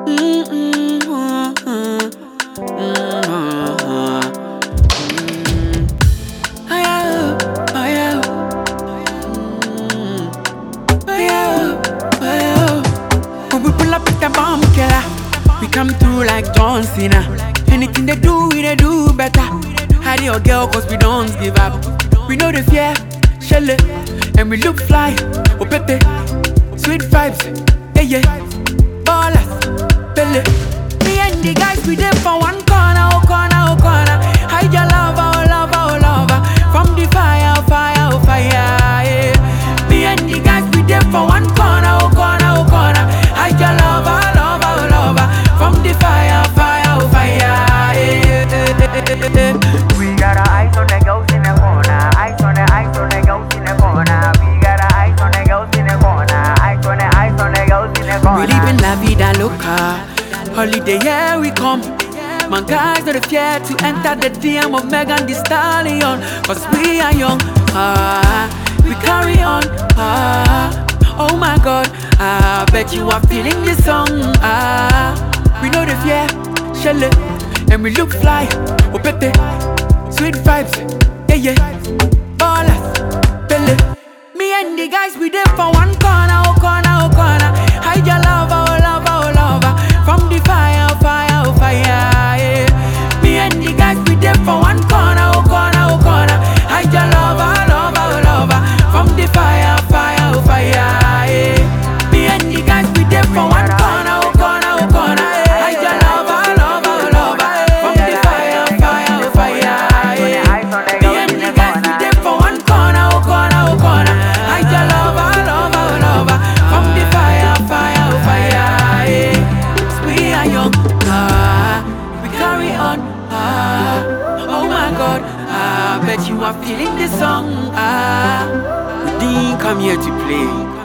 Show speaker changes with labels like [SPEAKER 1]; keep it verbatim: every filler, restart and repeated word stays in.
[SPEAKER 1] Mm, mm, mm, mm, mm, mm. Oh yeah, oh yeah, mm. Oh yeah, oh yeah. When we pull up with the bomb killer, we come through like John Cena. Anything they do, we they do better. Hide your girl, cause we don't give up. We know the fear, shell it, and we look fly. Oh, pete, sweet vibes, yeah, yeah. Ballers, belly. Me and the guys, we there for one corner, oh corner, oh corner. Hide your lover, oh lover, oh lover. From the fire, oh fire, oh fire, yeah. Me and the guys, we there for one corner, oh corner, oh corner. Hide your lover, lover, oh lover. From the fire, fire, oh fire, yeah.
[SPEAKER 2] We got our eyes on the girls in the corner. Eyes on the eyes on the girls in the corner. We got our eyes on the girls in the corner. Eyes on the eyes on the girls in the corner.
[SPEAKER 1] We live in la vida loca. Holiday, yeah, we come. My guys not fear to enter the D M of Megan Thee Stallion. Cause we are young, ah, we carry on, ah. Oh my God, I bet you are feeling this song, ah. We know the fear, shell it, and we look fly, oh pete, sweet vibes, yeah yeah. Ballers, belly. Me and the guys, we there for one corner, oh corner, oh corner. Hide your lover, oh lover, oh lover. From the fire, oh fire, oh fire, yeah. Me and the guys, we there for one corner, oh corner, oh corner. Hide your lover, lover, oh lover. From the fire, fire, oh fire, yeah. Me and the guys, we there for one corner, oh corner, oh corner. Hide your lover, lover, oh lover. From the fire, fire, oh fire, yeah. Me and the guys, we there for one corner, oh corner, oh corner. Hide your lover, lover, oh lover. From the fire, fire, oh fire, yeah. We are young, ah, we carry on, ah. Oh my God, ah, bet you are feeling this song, ah. We didn't come here to play.